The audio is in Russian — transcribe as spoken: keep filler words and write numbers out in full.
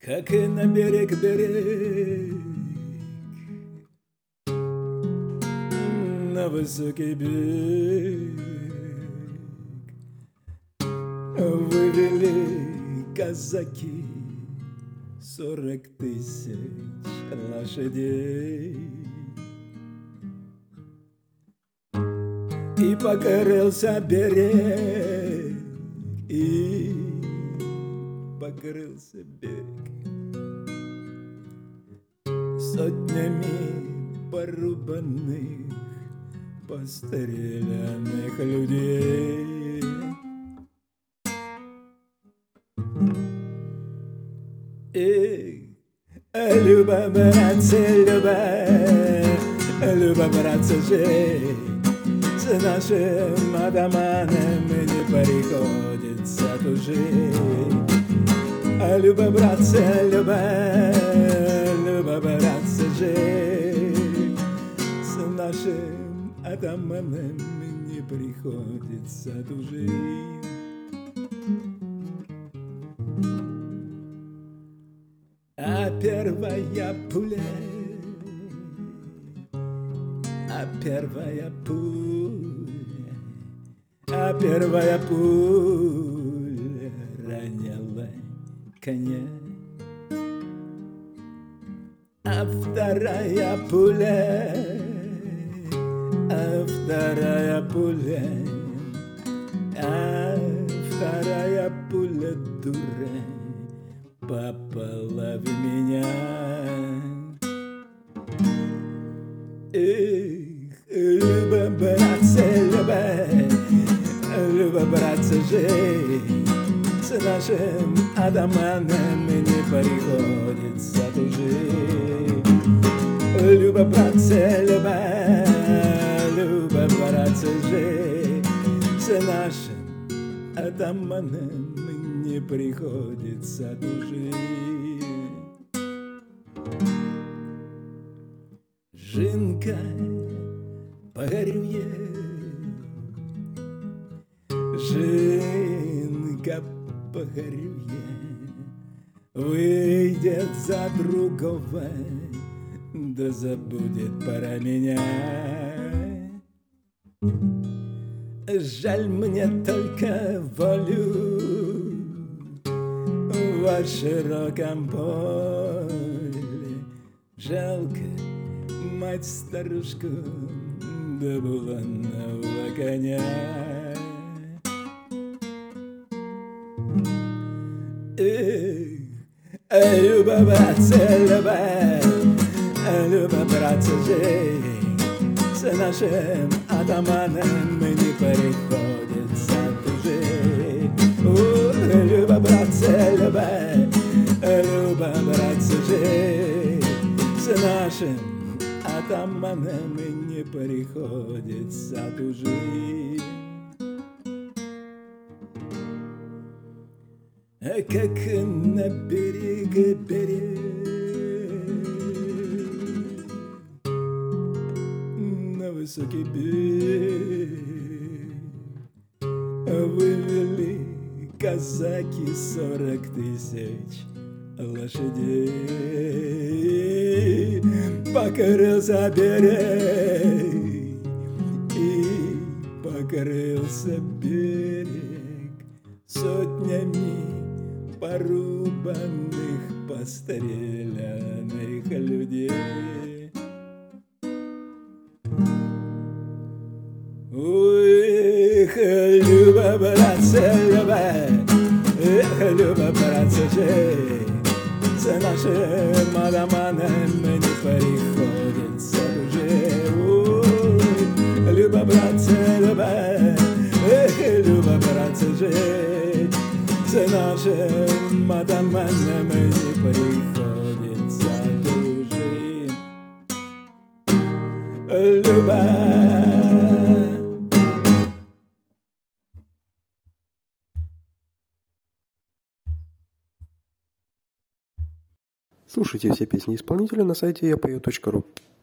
как и на берег берег, на высокий берег вывели казаки сорок тысяч лошадей. И покрылся берег, и покрылся берег сотнями порубанных, постреляных людей. Эх, Люба, братцы, Люба, Люба, братцы, жить с нашим атаманом не приходится тужить. А Люба, братцы, Люба, Люба, братцы, жить с нашим атаманом не приходится тужить. А первая пуля, а первая пуля, а первая пуля ранила коня, а вторая пуля, а вторая пуля, а вторая пуля дура попала в меня. Эх, Люба, братцы, Люба, Люба, братцы, жить с нашим атаманом не приходится тужить. Люба, братцы, Люба, Люба, братцы, жить с нашим атаманом не приходится тужить. Жинка погорюет, Жинка погорюет, выйдет за другого, да забудет про меня. Жаль мне только волю в широком поле, жалко мать-старушку да буланого коня. Эх, Люба, братцы, Люба, Люба, братцы, жить с нашим атаманом не приходится тужить. О, Люба, братцы, Люба, Люба, братцы, жить с нашим атаманом не приходится тужить. А как на берег берег, на высокий берег вывели казаки сорок тысяч лошадей. Покрылся берег, и покрылся берег сотнями порубанных, постреляных людей. Эх, Люба, братцы, Люба, эх, Люба, братцы, жить с нашим атаманом не приходится тужить. Ой, Люба, братцы, Люба, эх, Люба, братцы, жить с нашим атаманом не приходится тужить. Люба. Слушайте все песни исполнителя на сайте я пою точка ру.